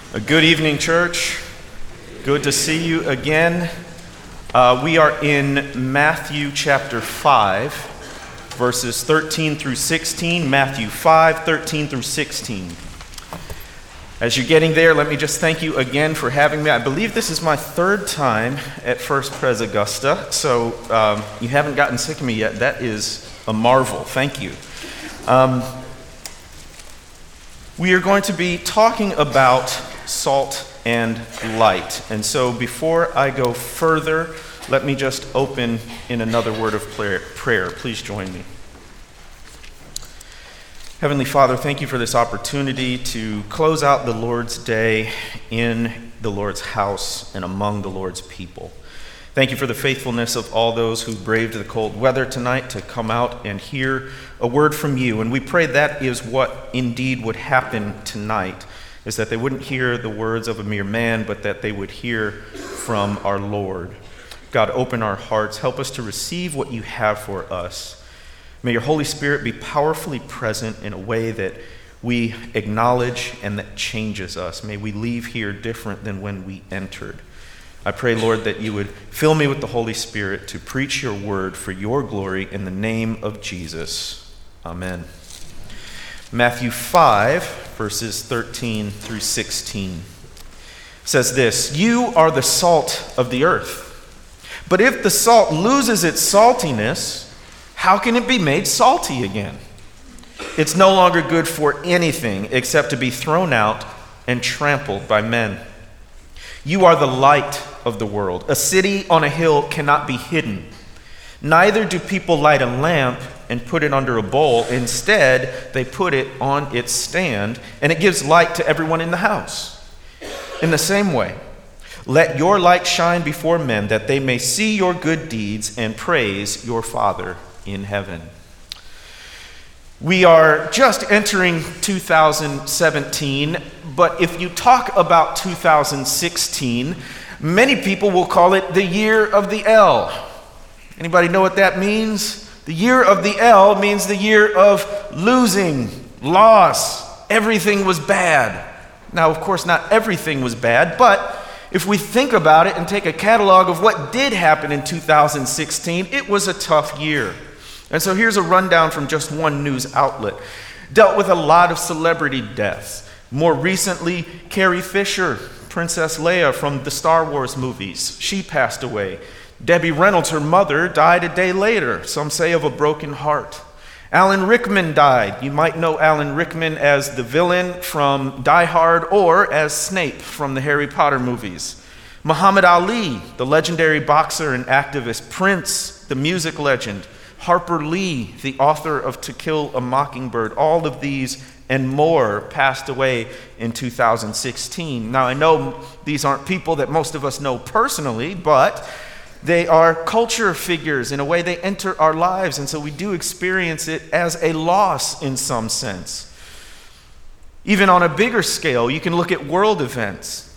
Good evening, church. Good to see you again. We are in Matthew chapter 5, verses 13 through 16. Matthew 5, 13 through 16. As you're getting there, let me just thank you again for having me. I believe this is my third time at First Pres Augusta, so you haven't gotten sick of me yet. That is a marvel. Thank you. We are going to be talking about salt and light. And so before I go further, let me just open in another word of prayer. Please join me. Heavenly Father, thank you for this opportunity to close out the Lord's day in the Lord's house and among the Lord's people. Thank you for the faithfulness of all those who braved the cold weather tonight to come out and hear a word from you. And we pray that is what indeed would happen tonight, is that they wouldn't hear the words of a mere man, but that they would hear from our Lord. God, open our hearts. Help us to receive what you have for us. May your Holy Spirit be powerfully present in a way that we acknowledge and that changes us. May we leave here different than when we entered. I pray, Lord, that you would fill me with the Holy Spirit to preach your word for your glory in the name of Jesus. Amen. Matthew 5, verses 13 through 16 says this: "You are the salt of the earth. But if the salt loses its saltiness, how can it be made salty again? It's no longer good for anything except to be thrown out and trampled by men. You are the light of the world. A city on a hill cannot be hidden. Neither do people light a lamp and put it under a bowl. Instead, they put it on its stand, and it gives light to everyone in the house. In the same way, let your light shine before men, that they may see your good deeds and praise your Father in heaven." We are just entering 2017, but if you talk about 2016, many people will call it the year of the L. Anybody know what that means? The year of the L means the year of losing, loss. Everything was bad. Now, of course, not everything was bad, but if we think about it and take a catalog of what did happen in 2016, it was a tough year. And so here's a rundown from just one news outlet. Dealt with a lot of celebrity deaths. More recently, Carrie Fisher, Princess Leia from the Star Wars movies. She passed away. Debbie Reynolds, her mother, died a day later, some say of a broken heart. Alan Rickman died. You might know Alan Rickman as the villain from Die Hard or as Snape from the Harry Potter movies. Muhammad Ali, the legendary boxer and activist. Prince, the music legend. Harper Lee, the author of To Kill a Mockingbird. All of these and more passed away in 2016. Now, I know these aren't people that most of us know personally, but they are culture figures. In a way, they enter our lives, and so we do experience it as a loss in some sense. Even on a bigger scale, you can look at world events.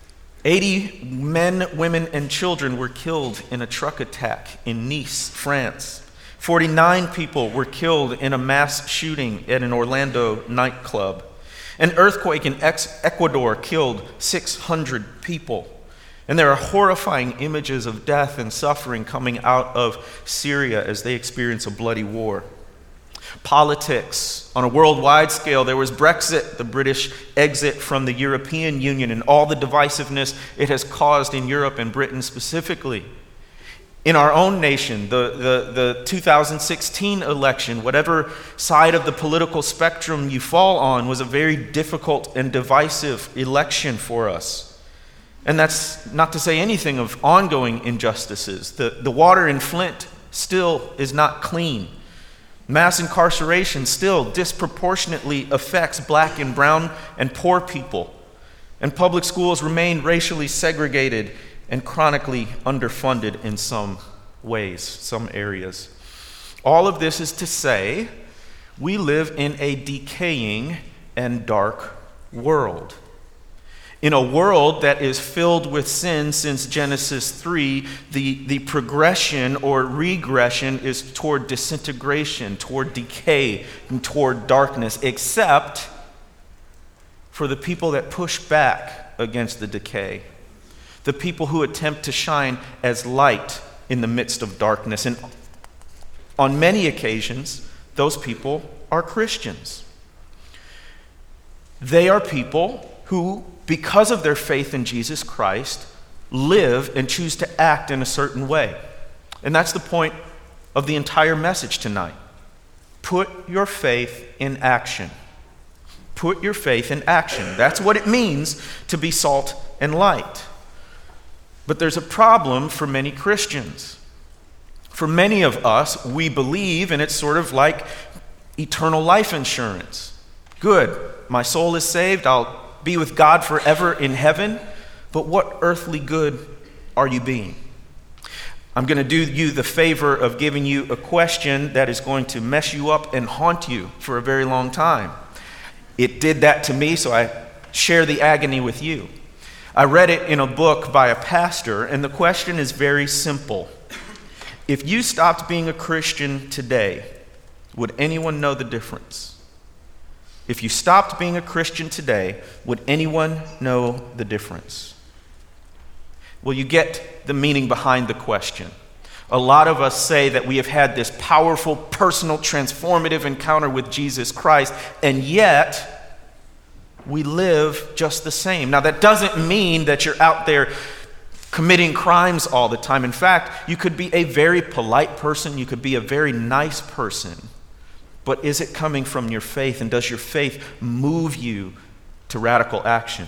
80 men, women, and children were killed in a truck attack in Nice, France. 49 people were killed in a mass shooting at an Orlando nightclub. An earthquake in Ecuador killed 600 people. And there are horrifying images of death and suffering coming out of Syria as they experience a bloody war. Politics. On a worldwide scale, there was Brexit, the British exit from the European Union, and all the divisiveness it has caused in Europe and Britain specifically. In our own nation, the 2016 election, whatever side of the political spectrum you fall on, was a very difficult and divisive election for us. And that's not to say anything of ongoing injustices. The water in Flint still is not clean. Mass incarceration still disproportionately affects black and brown and poor people. And public schools remain racially segregated and chronically underfunded in some ways, some areas. All of this is to say, we live in a decaying and dark world. In a world that is filled with sin since Genesis 3, the progression or regression is toward disintegration, toward decay, and toward darkness, except for the people that push back against the decay. The people who attempt to shine as light in the midst of darkness. And on many occasions, those people are Christians. They are people who, because of their faith in Jesus Christ, live and choose to act in a certain way. And that's the point of the entire message tonight. Put your faith in action. Put your faith in action. That's what it means to be salt and light. But there's a problem for many Christians. For many of us, we believe, and it's sort of like eternal life insurance. Good, my soul is saved, I'll be with God forever in heaven, but what earthly good are you being? I'm going to do you the favor of giving you a question that is going to mess you up and haunt you for a very long time. It did that to me, so I share the agony with you. I read it in a book by a pastor, and the question is very simple. If you stopped being a Christian today, would anyone know the difference? If you stopped being a Christian today, would anyone know the difference? Well, you get the meaning behind the question. A lot of us say that we have had this powerful, personal, transformative encounter with Jesus Christ, and yet we live just the same. Now, that doesn't mean that you're out there committing crimes all the time. In fact, you could be a very polite person, you could be a very nice person, but is it coming from your faith, and does your faith move you to radical action?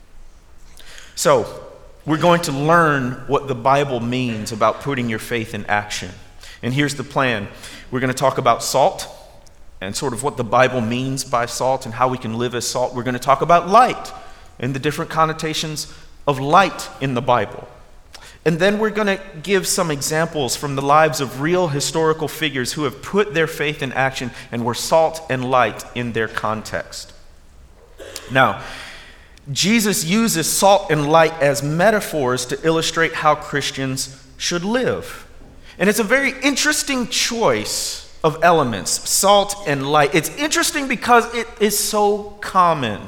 So, we're going to learn what the Bible means about putting your faith in action. And here's the plan. We're going to talk about salt and sort of what the Bible means by salt and how we can live as salt. We're going to talk about light and the different connotations of light in the Bible. And then we're going to give some examples from the lives of real historical figures who have put their faith in action and were salt and light in their context. Now, Jesus uses salt and light as metaphors to illustrate how Christians should live. And it's a very interesting choice of elements, salt and light. It's interesting because it is so common.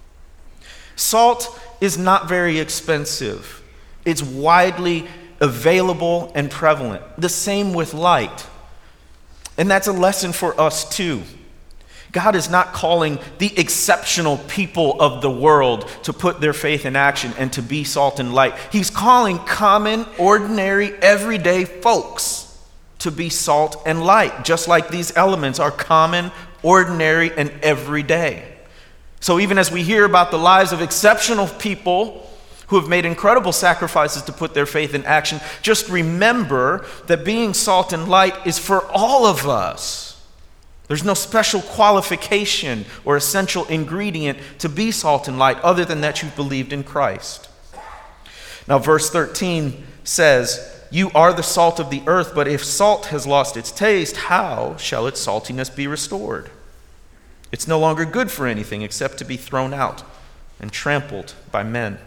Salt is not very expensive. It's widely available and prevalent. The same with light. And that's a lesson for us too. God is not calling the exceptional people of the world to put their faith in action and to be salt and light. He's calling common, ordinary, everyday folks to be salt and light, just like these elements are common, ordinary, and everyday. So even as we hear about the lives of exceptional people who have made incredible sacrifices to put their faith in action, just remember that being salt and light is for all of us. There's no special qualification or essential ingredient to be salt and light other than that you've believed in Christ. Now, verse 13 says, "You are the salt of the earth, but if salt has lost its taste, how shall its saltiness be restored? It's no longer good for anything except to be thrown out and trampled by men."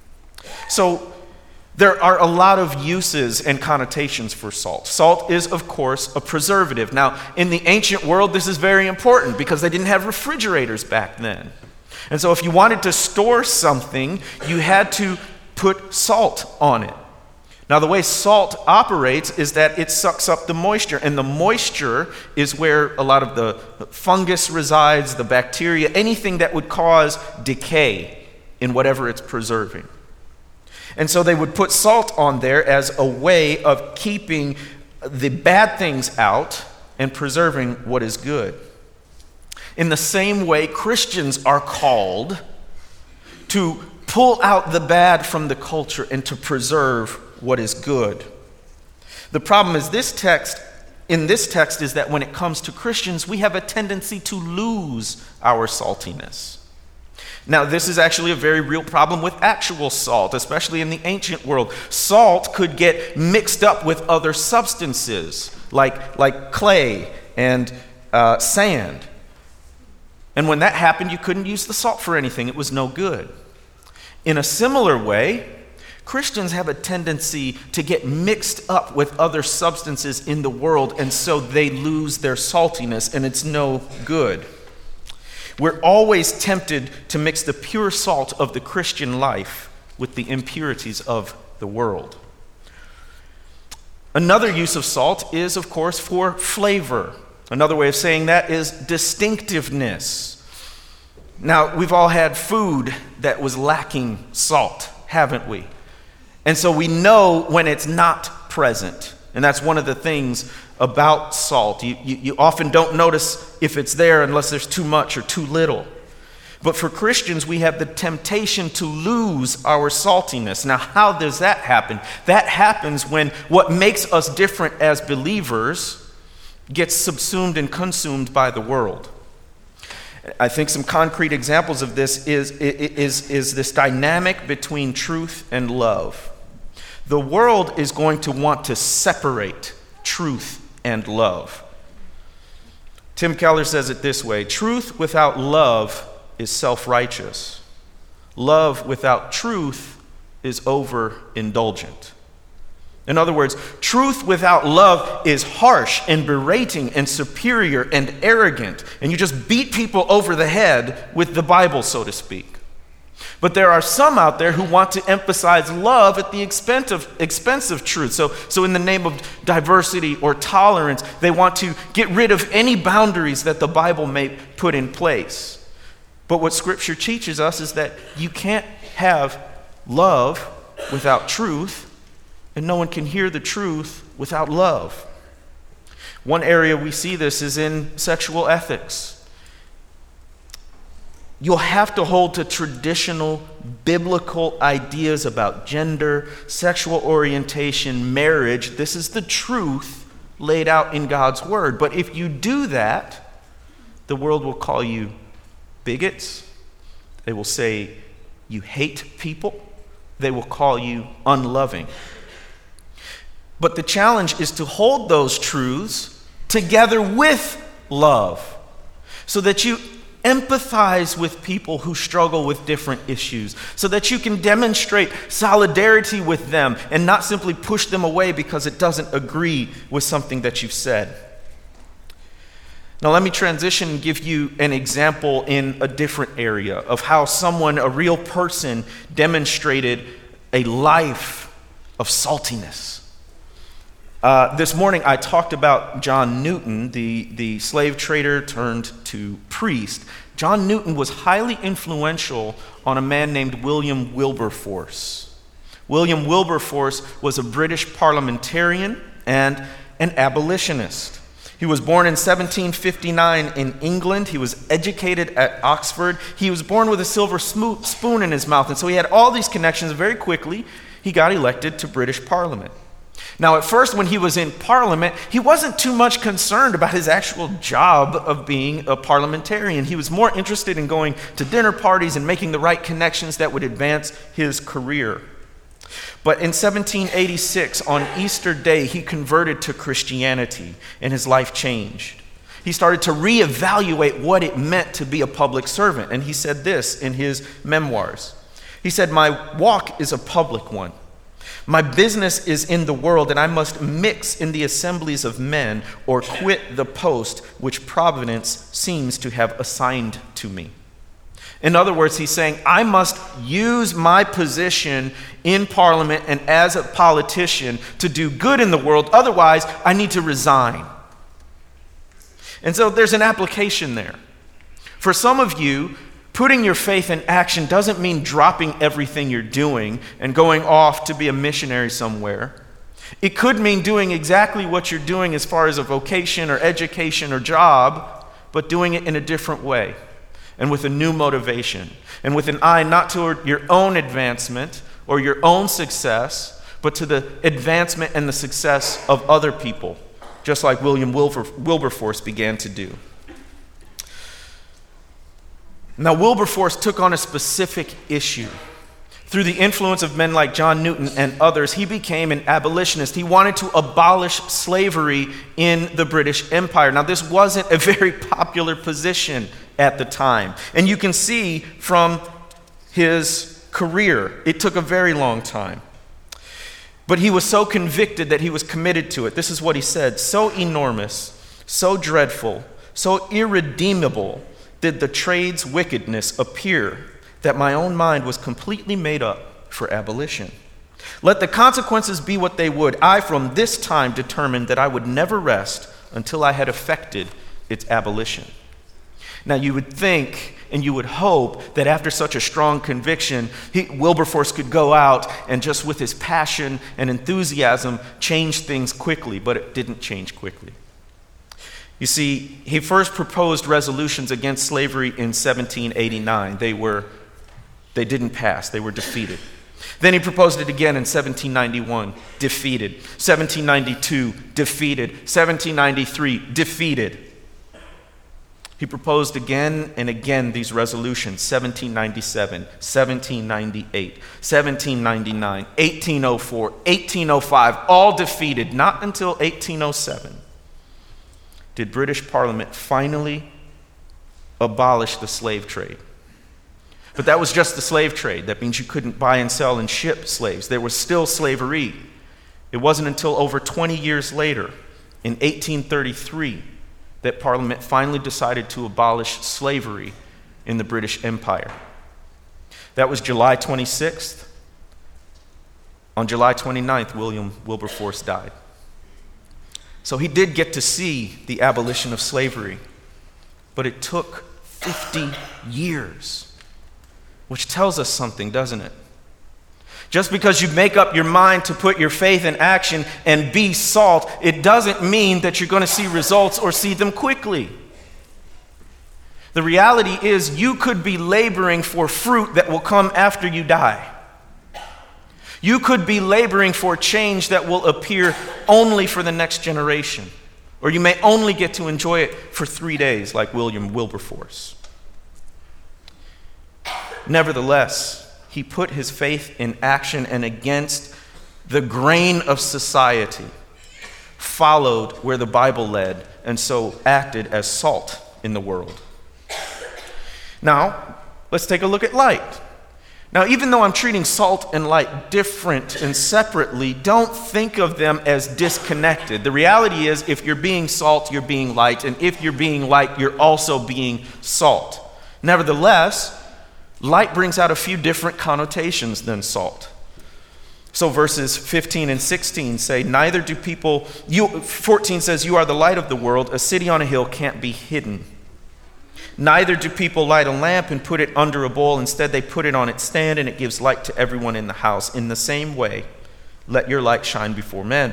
So, there are a lot of uses and connotations for salt. Salt is, of course, a preservative. Now, in the ancient world, this is very important because they didn't have refrigerators back then. And so if you wanted to store something, you had to put salt on it. Now, the way salt operates is that it sucks up the moisture, and the moisture is where a lot of the fungus resides, the bacteria, anything that would cause decay in whatever it's preserving. And so they would put salt on there as a way of keeping the bad things out and preserving what is good. In the same way, Christians are called to pull out the bad from the culture and to preserve what is good. The problem is in this text is that when it comes to Christians, we have a tendency to lose our saltiness. Now, this is actually a very real problem with actual salt, especially in the ancient world. Salt could get mixed up with other substances, like clay and sand. And when that happened, you couldn't use the salt for anything. It was no good. In a similar way, Christians have a tendency to get mixed up with other substances in the world, and so they lose their saltiness, and it's no good. We're always tempted to mix the pure salt of the Christian life with the impurities of the world. Another use of salt is, of course, for flavor. Another way of saying that is distinctiveness. Now, we've all had food that was lacking salt, haven't we? And so we know when it's not present. And that's one of the things about salt. You often don't notice if it's there unless there's too much or too little. But for Christians, we have the temptation to lose our saltiness. Now, how does that happen? That happens when what makes us different as believers gets subsumed and consumed by the world. I think some concrete examples of this is this dynamic between truth and love. The world is going to want to separate truth and love. Tim Keller says it this way: truth without love is self-righteous. Love without truth is overindulgent. In other words, truth without love is harsh and berating and superior and arrogant, and you just beat people over the head with the Bible, so to speak. But there are some out there who want to emphasize love at the expense of truth. So in the name of diversity or tolerance, they want to get rid of any boundaries that the Bible may put in place. But what Scripture teaches us is that you can't have love without truth, and no one can hear the truth without love. One area we see this is in sexual ethics. You'll have to hold to traditional biblical ideas about gender, sexual orientation, marriage. This is the truth laid out in God's Word. But if you do that, the world will call you bigots. They will say you hate people. They will call you unloving. But the challenge is to hold those truths together with love so that you empathize with people who struggle with different issues, so that you can demonstrate solidarity with them and not simply push them away because it doesn't agree with something that you've said. Now let me transition and give you an example in a different area of how someone, a real person, demonstrated a life of saltiness. This morning I talked about John Newton, the slave trader turned to priest. John Newton was highly influential on a man named William Wilberforce. William Wilberforce was a British parliamentarian and an abolitionist. He was born in 1759 in England. He was educated at Oxford. He was born with a silver spoon in his mouth, and so he had all these connections. Very quickly, he got elected to British Parliament. Now, at first, when he was in Parliament, he wasn't too much concerned about his actual job of being a parliamentarian. He was more interested in going to dinner parties and making the right connections that would advance his career. But in 1786, on Easter Day, he converted to Christianity, and his life changed. He started to reevaluate what it meant to be a public servant, and he said this in his memoirs. He said, "My walk is a public one. My business is in the world, and I must mix in the assemblies of men or quit the post which Providence seems to have assigned to me." In other words, he's saying, I must use my position in Parliament and as a politician to do good in the world. Otherwise, I need to resign. And so there's an application there. For some of you, putting your faith in action doesn't mean dropping everything you're doing and going off to be a missionary somewhere. It could mean doing exactly what you're doing as far as a vocation or education or job, but doing it in a different way and with a new motivation and with an eye not toward your own advancement or your own success, but to the advancement and the success of other people, just like William Wilberforce began to do. Now, Wilberforce took on a specific issue. Through the influence of men like John Newton and others, he became an abolitionist. He wanted to abolish slavery in the British Empire. Now, this wasn't a very popular position at the time. And you can see from his career, it took a very long time. But he was so convicted that he was committed to it. This is what he said: "So enormous, so dreadful, so irredeemable did the trade's wickedness appear that my own mind was completely made up for abolition. Let the consequences be what they would, I from this time determined that I would never rest until I had effected its abolition. Now you would think and you would hope that after such a strong conviction, Wilberforce could go out and just with his passion and enthusiasm change things quickly, but it didn't change quickly. You see, he first proposed resolutions against slavery in 1789. They didn't pass, they were defeated. Then he proposed it again in 1791, defeated. 1792, defeated. 1793, defeated. He proposed again and again these resolutions, 1797, 1798, 1799, 1804, 1805, all defeated. Not until 1807 did British Parliament finally abolish the slave trade. But that was just the slave trade. That means you couldn't buy and sell and ship slaves. There was still slavery. It wasn't until over 20 years later, in 1833, that Parliament finally decided to abolish slavery in the British Empire. That was July 26th. On July 29th, William Wilberforce died. So he did get to see the abolition of slavery, but it took 50 years, which tells us something, doesn't it? Just because you make up your mind to put your faith in action and be salt, it doesn't mean that you're going to see results or see them quickly. The reality is you could be laboring for fruit that will come after you die. You could be laboring for change that will appear only for the next generation, or you may only get to enjoy it for 3 days like William Wilberforce. Nevertheless, he put his faith in action and against the grain of society, followed where the Bible led, and so acted as salt in the world. Now, let's take a look at light. Now, even though I'm treating salt and light different and separately, don't think of them as disconnected. The reality is, if you're being salt, you're being light, and if you're being light, you're also being salt. Nevertheless, light brings out a few different connotations than salt. So verses 15 and 16 say, 14 says, you are the light of the world. A city on a hill can't be hidden. Neither do people light a lamp and put it under a bowl. Instead, they put it on its stand, and it gives light to everyone in the house. In the same way, let your light shine before men.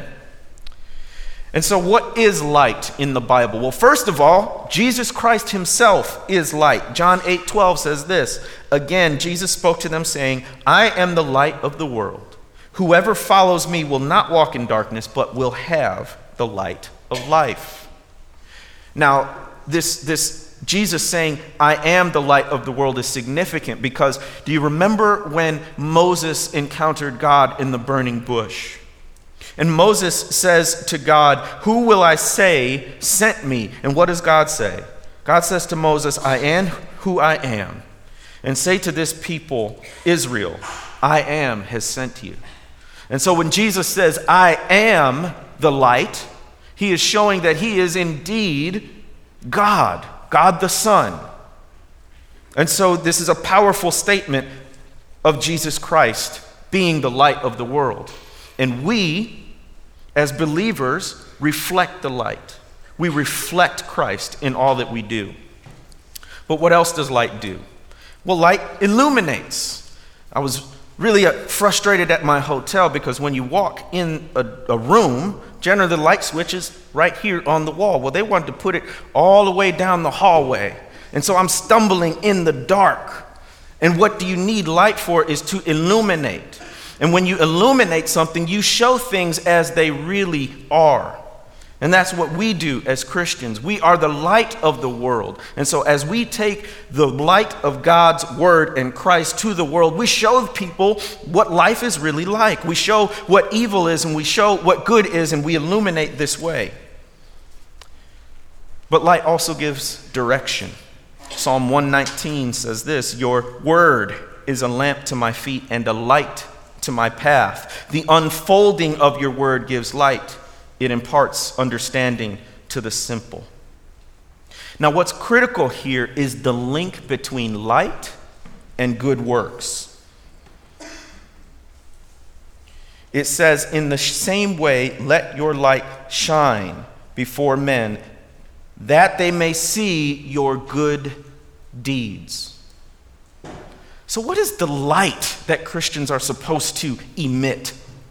And so what is light in the Bible? Well, first of all, Jesus Christ himself is light. John 8:12 says this. Again, Jesus spoke to them saying, I am the light of the world. Whoever follows me will not walk in darkness, but will have the light of life. Now, this Jesus saying, I am the light of the world is significant because do you remember when Moses encountered God in the burning bush? And Moses says to God, who will I say sent me? And what does God say? God says to Moses, I am who I am. And say to this people, Israel, I am has sent you. And so when Jesus says, I am the light, he is showing that he is indeed God the Son. And so this is a powerful statement of Jesus Christ being the light of the world. And we, as believers, reflect the light. We reflect Christ in all that we do. But what else does light do? Well, light illuminates. I was really frustrated at my hotel because when you walk in a room, generally the light switch is right here on the wall. Well, they wanted to put it all the way down the hallway. And so I'm stumbling in the dark. And what do you need light for is to illuminate. And when you illuminate something, you show things as they really are. And that's what we do as Christians. We are the light of the world. And so as we take the light of God's word and Christ to the world, we show people what life is really like. We show what evil is and we show what good is, and we illuminate this way. But light also gives direction. Psalm 119 says this, your word is a lamp to my feet and a light to my path. The unfolding of your word gives light. It imparts understanding to the simple. Now, what's critical here is the link between light and good works. It says, in the same way, let your light shine before men, that they may see your good deeds. So what is the light that Christians are supposed to emit?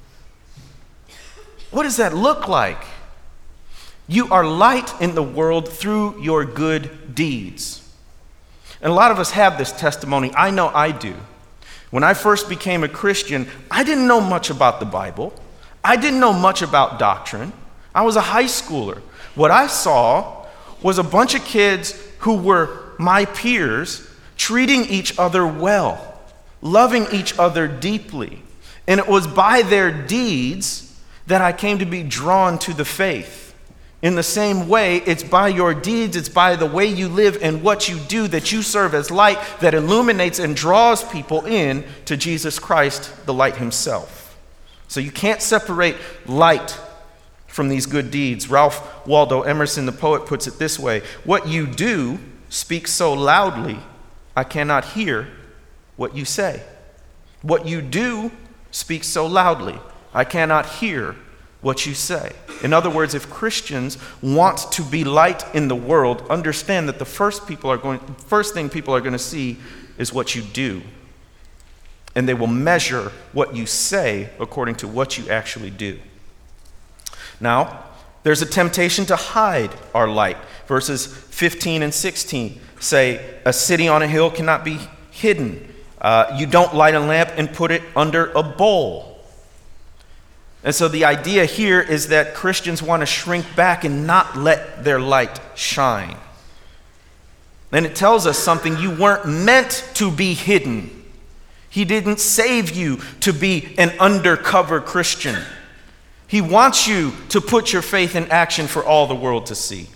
What does that look like? You are light in the world through your good deeds. And a lot of us have this testimony. I know I do. When I first became a Christian, I didn't know much about the Bible. I didn't know much about doctrine. I was a high schooler. What I saw was a bunch of kids who were my peers treating each other well, loving each other deeply. And it was by their deeds that I came to be drawn to the faith. In the same way, it's by your deeds, it's by the way you live and what you do that you serve as light that illuminates and draws people in to Jesus Christ, the light himself. So you can't separate light from these good deeds. Ralph Waldo Emerson, the poet, puts it this way: what you do speaks so loudly, I cannot hear what you say. What you do speaks so loudly, I cannot hear what you say. In other words, if Christians want to be light in the world, understand that the first thing people are going to see is what you do. And they will measure what you say according to what you actually do. Now, there's a temptation to hide our light. Verses 15 and 16 say, a city on a hill cannot be hidden. You don't light a lamp and put it under a bowl. And so the idea here is that Christians want to shrink back and not let their light shine. And it tells us something: you weren't meant to be hidden. He didn't save you to be an undercover Christian. He wants you to put your faith in action for all the world to see.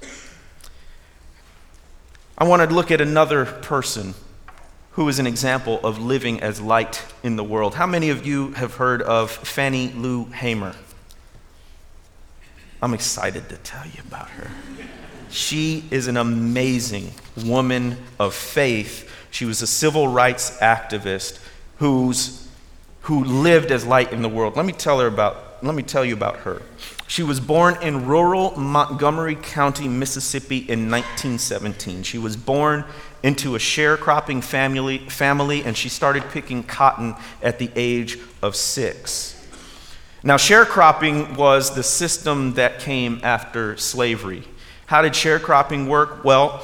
I want to look at another person who is an example of living as light in the world. How many of you have heard of Fannie Lou Hamer? I'm excited to tell you about her. She is an amazing woman of faith. She was a civil rights activist who lived as light in the world. Let me tell you about her. She was born in rural Montgomery County, Mississippi in 1917. She was born into a sharecropping family, and she started picking cotton at the age of 6. Now, sharecropping was the system that came after slavery. How did sharecropping work? Well,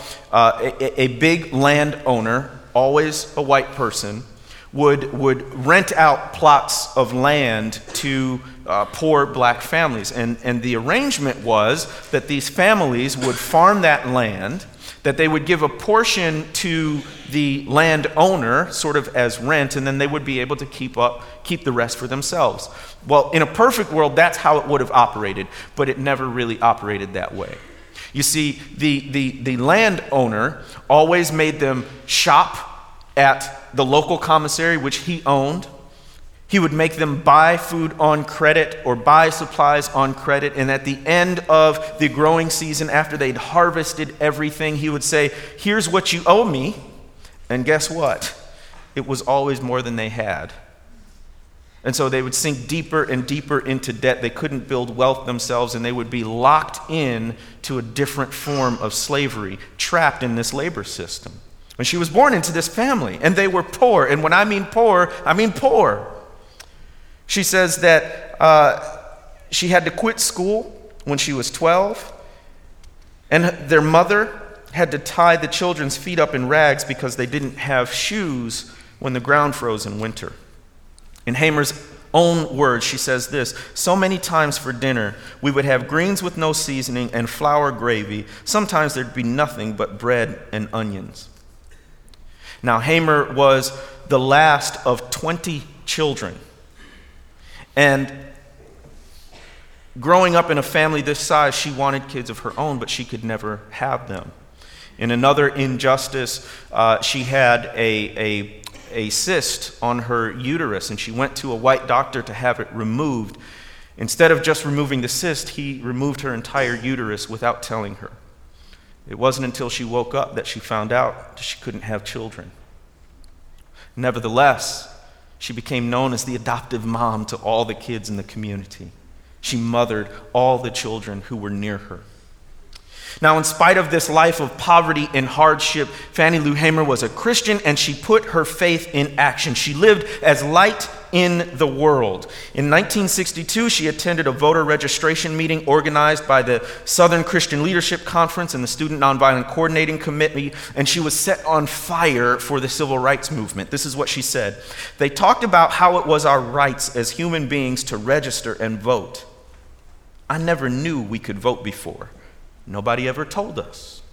a big landowner, always a white person, would rent out plots of land to poor black families. And the arrangement was that these families would farm that land, that they would give a portion to the landowner, sort of as rent, and then they would be able to keep the rest for themselves. Well, in a perfect world, that's how it would have operated, but it never really operated that way. You see, the landowner always made them shop at the local commissary, which he owned. He would make them buy food on credit or buy supplies on credit. And at the end of the growing season, after they'd harvested everything, he would say, here's what you owe me. And guess what? It was always more than they had. And so they would sink deeper and deeper into debt. They couldn't build wealth themselves, and they would be locked in to a different form of slavery, trapped in this labor system. And she was born into this family, and they were poor. And when I mean poor, I mean poor. She says that she had to quit school when she was 12, and their mother had to tie the children's feet up in rags because they didn't have shoes when the ground froze in winter. In Hamer's own words, she says this: so many times for dinner, we would have greens with no seasoning and flour gravy. Sometimes there'd be nothing but bread and onions. Now, Hamer was the last of 20 children. And growing up in a family this size, she wanted kids of her own, but she could never have them. In another injustice, she had a cyst on her uterus, and she went to a white doctor to have it removed. Instead of just removing the cyst, he removed her entire uterus without telling her. It wasn't until she woke up that she found out that she couldn't have children. Nevertheless, she became known as the adoptive mom to all the kids in the community. She mothered all the children who were near her. Now, in spite of this life of poverty and hardship, Fannie Lou Hamer was a Christian, and she put her faith in action. She lived as light in the world. In 1962, she attended a voter registration meeting organized by the Southern Christian Leadership Conference and the Student Nonviolent Coordinating Committee, and she was set on fire for the civil rights movement. This is what she said. They talked about how it was our rights as human beings to register and vote. I never knew we could vote before. Nobody ever told us.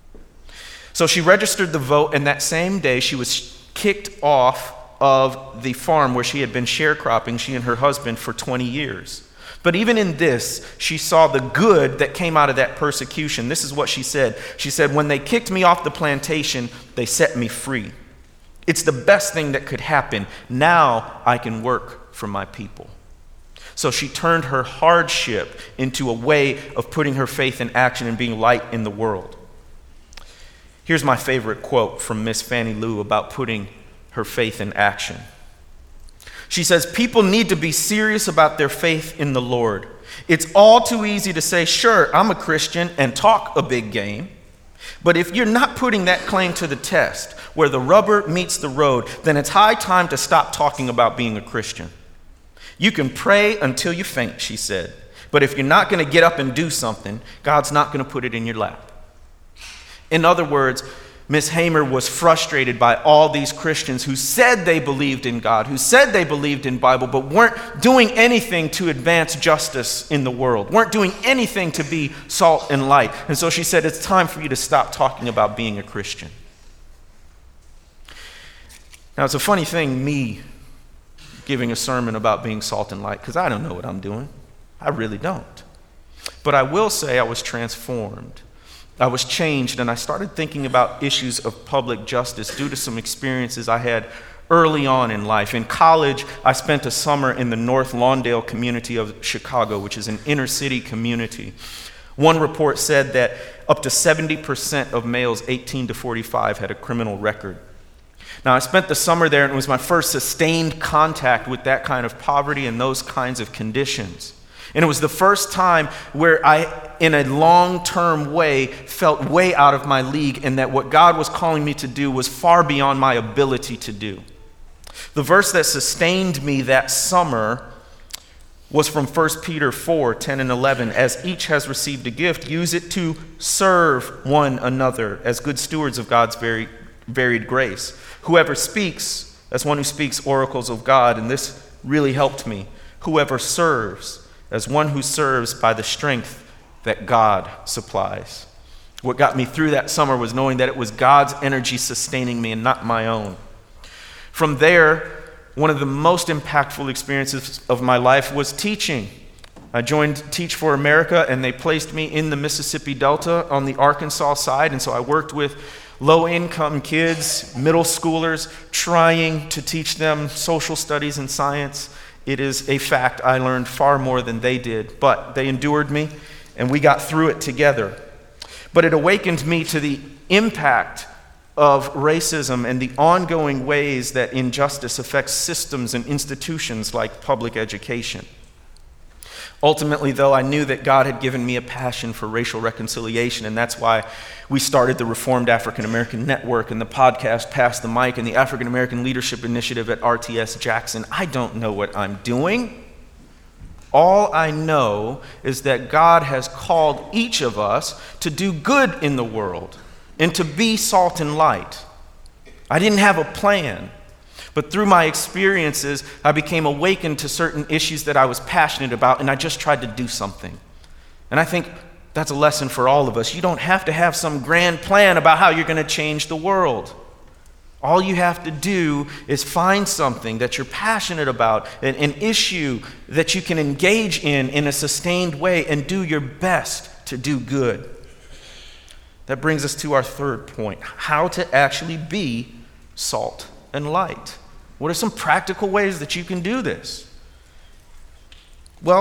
So she registered the vote, and that same day she was kicked off of the farm where she had been sharecropping, she and her husband, for 20 years. But even in this, she saw the good that came out of that persecution. This is what she said. She said, "When they kicked me off the plantation, they set me free. It's the best thing that could happen. Now I can work for my people." So she turned her hardship into a way of putting her faith in action and being light in the world. Here's my favorite quote from Miss Fannie Lou about putting her faith in action. She says, "People need to be serious about their faith in the Lord. It's all too easy to say, sure, I'm a Christian, and talk a big game. But if you're not putting that claim to the test, where the rubber meets the road, then it's high time to stop talking about being a Christian. You can pray until you faint," she said, "but if you're not going to get up and do something, God's not going to put it in your lap." In other words, Miss Hamer was frustrated by all these Christians who said they believed in God, who said they believed in Bible, but weren't doing anything to advance justice in the world, weren't doing anything to be salt and light. And so she said, "It's time for you to stop talking about being a Christian." Now, it's a funny thing, me giving a sermon about being salt and light, because I don't know what I'm doing. I really don't. But I will say I was transformed. I was changed, and I started thinking about issues of public justice due to some experiences I had early on in life. In college, I spent a summer in the North Lawndale community of Chicago, which is an inner city community. One report said that up to 70% of males 18 to 45 had a criminal record. Now, I spent the summer there, and it was my first sustained contact with that kind of poverty and those kinds of conditions. And it was the first time where I, in a long-term way, felt way out of my league, and that what God was calling me to do was far beyond my ability to do. The verse that sustained me that summer was from 1 Peter 4:10 and 11. "As each has received a gift, use it to serve one another as good stewards of God's varied grace. Whoever speaks, as one who speaks oracles of God," and this really helped me, "whoever serves, as one who serves by the strength that God supplies." What got me through that summer was knowing that it was God's energy sustaining me and not my own. From there, one of the most impactful experiences of my life was teaching. I joined Teach for America, and they placed me in the Mississippi Delta on the Arkansas side, and so I worked with low-income kids, middle schoolers, trying to teach them social studies and science. It is a fact I learned far more than they did, but they endured me, and we got through it together. But it awakened me to the impact of racism and the ongoing ways that injustice affects systems and institutions like public education. Ultimately, though, I knew that God had given me a passion for racial reconciliation, and that's why we started the Reformed African American Network and the podcast Pass the Mic and the African American Leadership Initiative at RTS Jackson. I don't know what I'm doing. All I know is that God has called each of us to do good in the world and to be salt and light. I didn't have a plan. But through my experiences, I became awakened to certain issues that I was passionate about, and I just tried to do something. And I think that's a lesson for all of us. You don't have to have some grand plan about how you're going to change the world. All you have to do is find something that you're passionate about, an issue that you can engage in a sustained way, and do your best to do good. That brings us to our third point, how to actually be salt and light. What are some practical ways that you can do this? Well,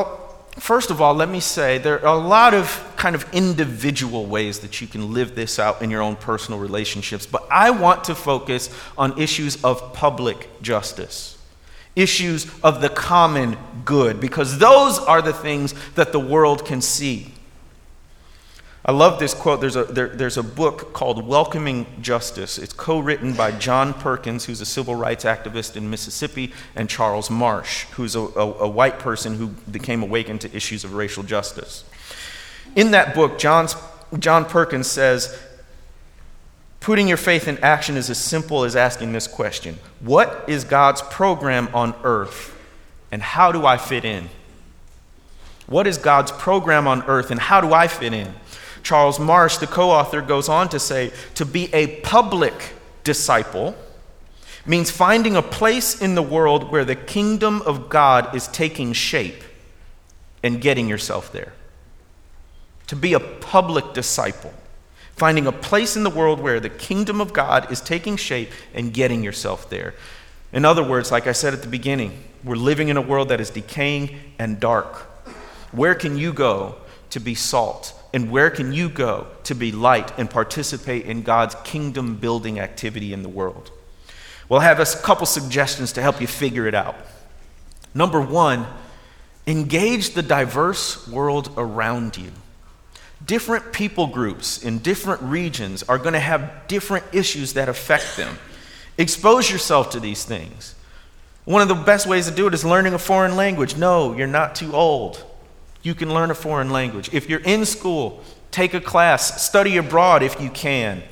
first of all, let me say there are a lot of kind of individual ways that you can live this out in your own personal relationships, but I want to focus on issues of public justice, issues of the common good, because those are the things that the world can see. I love this quote. There's a book called Welcoming Justice. It's co-written by John Perkins, who's a civil rights activist in Mississippi, and Charles Marsh, who's a white person who became awakened to issues of racial justice. In that book, John Perkins says, putting your faith in action is as simple as asking this question: what is God's program on earth, and how do I fit in? What is God's program on earth, and how do I fit in? Charles Marsh, the co-author, goes on to say, to be a public disciple means finding a place in the world where the kingdom of God is taking shape and getting yourself there. To be a public disciple, finding a place in the world where the kingdom of God is taking shape and getting yourself there. In other words, like I said at the beginning, we're living in a world that is decaying and dark. Where can you go to be salt? And where can you go to be light and participate in God's kingdom building activity in the world? Well, I have a couple suggestions to help you figure it out. Number one, engage the diverse world around you. Different people groups in different regions are going to have different issues that affect them. Expose yourself to these things. One of the best ways to do it is learning a foreign language. No, you're not too old. You can learn a foreign language. If you're in school, take a class, study abroad if you can.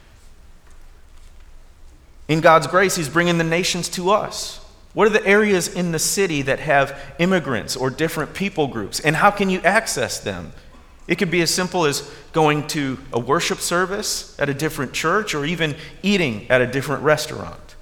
In God's grace, He's bringing the nations to us. What are the areas in the city that have immigrants or different people groups, and how can you access them? It could be as simple as going to a worship service at a different church or even eating at a different restaurant.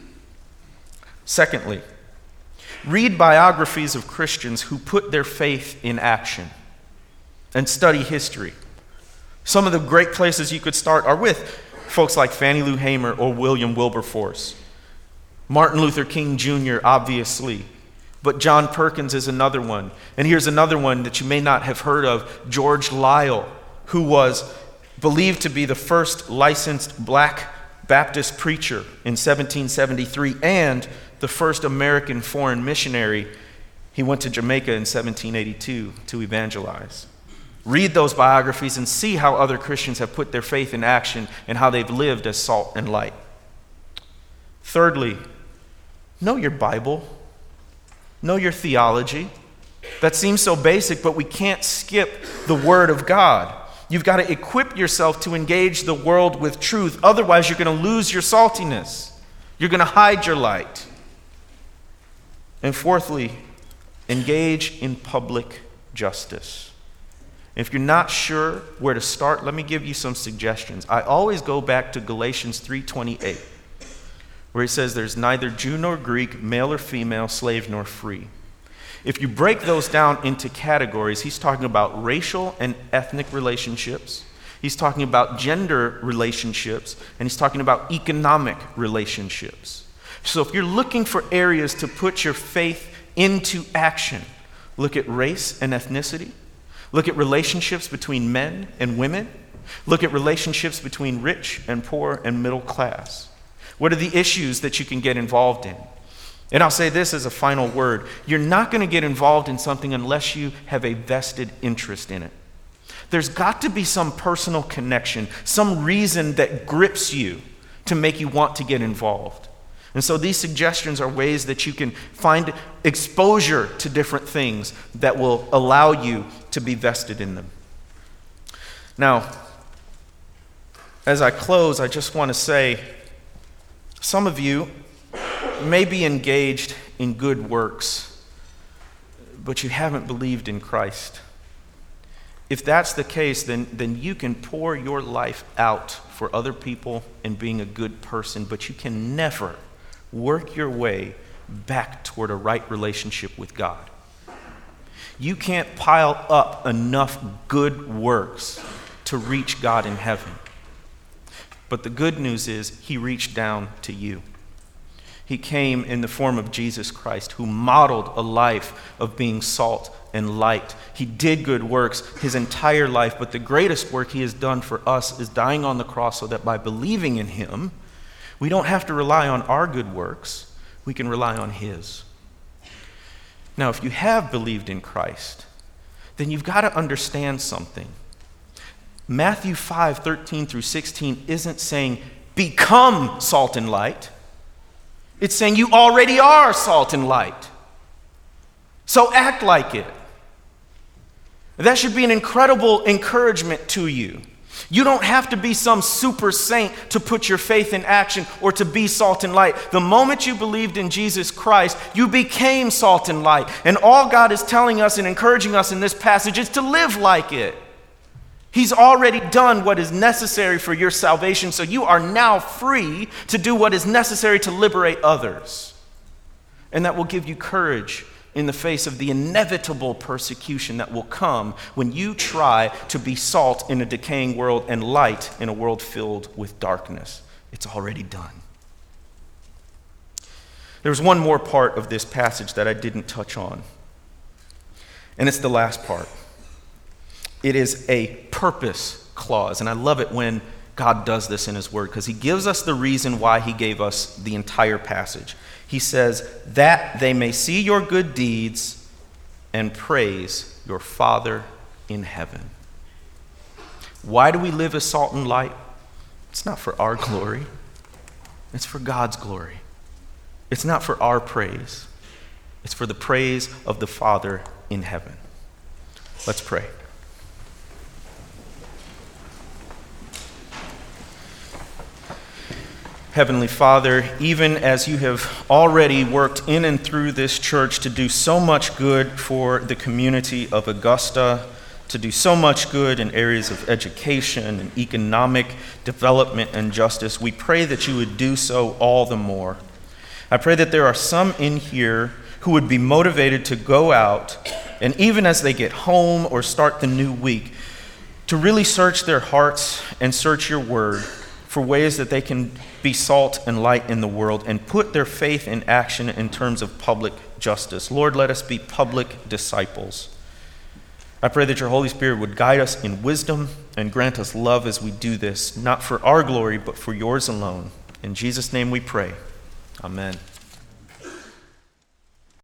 Secondly, read biographies of Christians who put their faith in action and study history. Some of the great places you could start are with folks like Fannie Lou Hamer or William Wilberforce. Martin Luther King Jr., obviously, but John Perkins is another one. And here's another one that you may not have heard of, George Liele, who was believed to be the first licensed black Baptist preacher in 1773 and the first American foreign missionary. He went to Jamaica in 1782 to evangelize. Read those biographies and see how other Christians have put their faith in action and how they've lived as salt and light. Thirdly, know your Bible. Know your theology. That seems so basic, but we can't skip the Word of God. You've got to equip yourself to engage the world with truth. Otherwise, you're going to lose your saltiness. You're going to hide your light. And fourthly, engage in public justice. If you're not sure where to start, let me give you some suggestions. I always go back to Galatians 3:28, where he says there's neither Jew nor Greek, male or female, slave nor free. If you break those down into categories, he's talking about racial and ethnic relationships. He's talking about gender relationships, and he's talking about economic relationships. So if you're looking for areas to put your faith into action, look at race and ethnicity. Look at relationships between men and women. Look at relationships between rich and poor and middle class. What are the issues that you can get involved in? And I'll say this as a final word. You're not going to get involved in something unless you have a vested interest in it. There's got to be some personal connection, some reason that grips you to make you want to get involved. And so these suggestions are ways that you can find exposure to different things that will allow you to be vested in them. Now, as I close, I just want to say, some of you may be engaged in good works, but you haven't believed in Christ. If that's the case, then you can pour your life out for other people and being a good person, but you can never work your way back toward a right relationship with God. You can't pile up enough good works to reach God in heaven. But the good news is He reached down to you. He came in the form of Jesus Christ, who modeled a life of being salt and light. He did good works his entire life, but the greatest work he has done for us is dying on the cross so that by believing in him, we don't have to rely on our good works. We can rely on his. Now, if you have believed in Christ, then you've got to understand something. Matthew 5:13 through 16 isn't saying, become salt and light. It's saying you already are salt and light. So act like it. That should be an incredible encouragement to you. You don't have to be some super saint to put your faith in action or to be salt and light. The moment you believed in Jesus Christ, you became salt and light. And all God is telling us and encouraging us in this passage is to live like it. He's already done what is necessary for your salvation, so you are now free to do what is necessary to liberate others. And that will give you courage in the face of the inevitable persecution that will come when you try to be salt in a decaying world and light in a world filled with darkness. It's already done. There's one more part of this passage that I didn't touch on, and it's the last part. It is a purpose clause, and I love it when God does this in his word because he gives us the reason why he gave us the entire passage. He says, that they may see your good deeds and praise your Father in heaven. Why do we live as salt and light? It's not for our glory. It's for God's glory. It's not for our praise. It's for the praise of the Father in heaven. Let's pray. Heavenly Father, even as you have already worked in and through this church to do so much good for the community of Augusta, to do so much good in areas of education and economic development and justice, we pray that you would do so all the more. I pray that there are some in here who would be motivated to go out, and even as they get home or start the new week, to really search their hearts and search your word for ways that they can be salt and light in the world and put their faith in action in terms of public justice. Lord, let us be public disciples. I pray that your Holy Spirit would guide us in wisdom and grant us love as we do this, not for our glory, but for yours alone. In Jesus' name we pray. Amen.